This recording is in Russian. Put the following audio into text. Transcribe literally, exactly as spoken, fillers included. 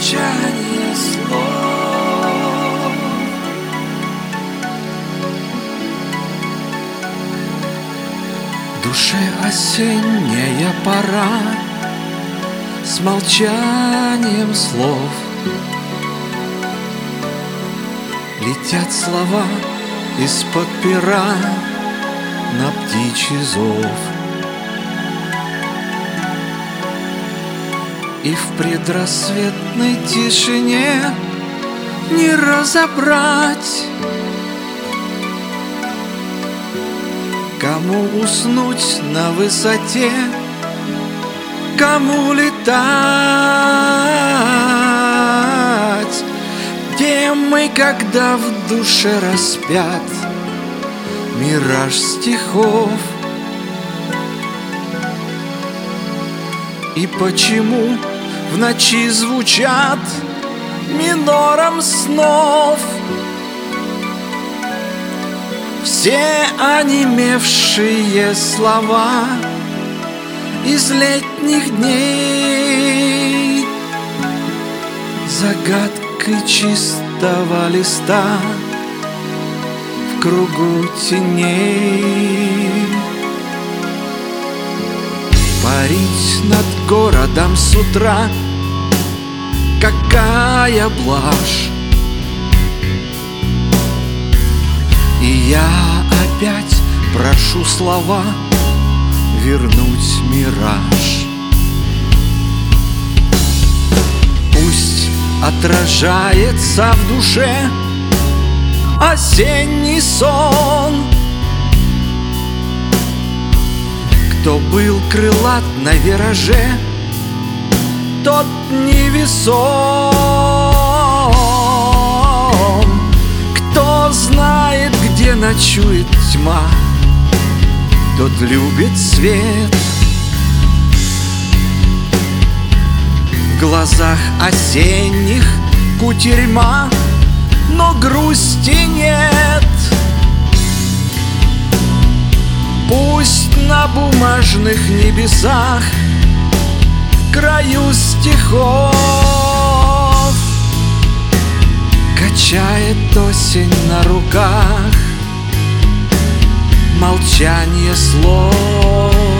молчание слов. Душе осенняя пора с молчанием слов. Летят слова из-под пера на птичий зов. И в предрассветной тишине не разобрать, кому уснуть на высоте, кому летать. Где мы, когда в душе распят мираж стихов? И почему в ночи звучат минором снов все онемевшие слова из летних дней? Загадкой чистого листа в кругу теней. Парить над городом с утра — какая блажь! И я опять прошу слова вернуть мираж. Пусть отражается в душе осенний сон. Кто был крылат на вираже, тот невесом. Кто знает, где ночует тьма, тот любит свет. В глазах осенних кутерьма, но грусти нет. Пусть на бумажных небесах, в краю стихов, качает осень на руках молчание слов.